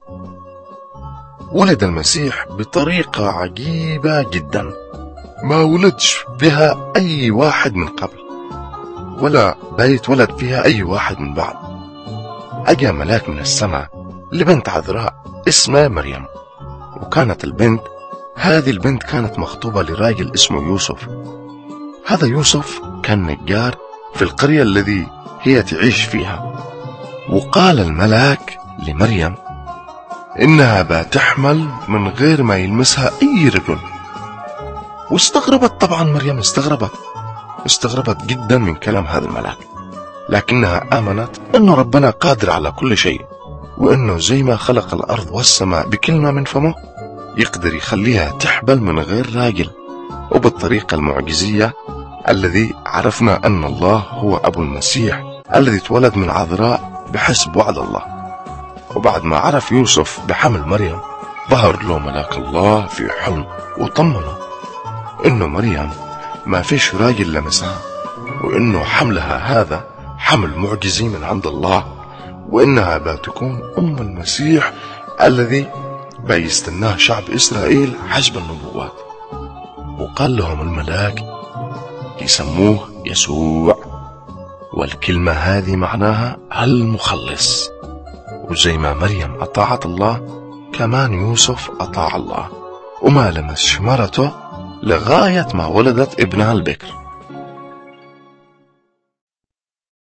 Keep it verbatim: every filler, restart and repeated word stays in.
ولد المسيح بطريقة عجيبة جدا، ما ولدش بها أي واحد من قبل، ولا بيت ولد فيها أي واحد من بعد. أجا ملاك من السماء لبنت عذراء اسمها مريم، وكانت البنت هذه البنت كانت مخطوبة لراجل اسمه يوسف. هذا يوسف كان نجار في القرية الذي هي تعيش فيها. وقال الملاك لمريم إنها بتحمل من غير ما يلمسها أي رجل. واستغربت طبعا مريم، استغربت استغربت جدا من كلام هذا الملاك، لكنها آمنت أنه ربنا قادر على كل شيء، وأنه زي ما خلق الأرض والسماء بكلمة من فمه يقدر يخليها تحبل من غير راجل، وبالطريقة المعجزية الذي عرفنا أن الله هو أبو المسيح الذي اتولد من عذراء بحسب وعد الله. وبعد ما عرف يوسف بحمل مريم ظهر له ملاك الله في حلم وطمنه إنه مريم ما فيش راجل لمسها، وإنه حملها هذا حمل معجزي من عند الله، وإنها بتكون أم المسيح الذي بيستناه شعب إسرائيل حسب النبوات. وقال لهم الملاك يسموه يسوع، والكلمة هذه معناها المخلص. وزي ما مريم أطاعت الله كمان يوسف أطاع الله، وما لمس شمرته لغاية ما ولدت ابنها البكر.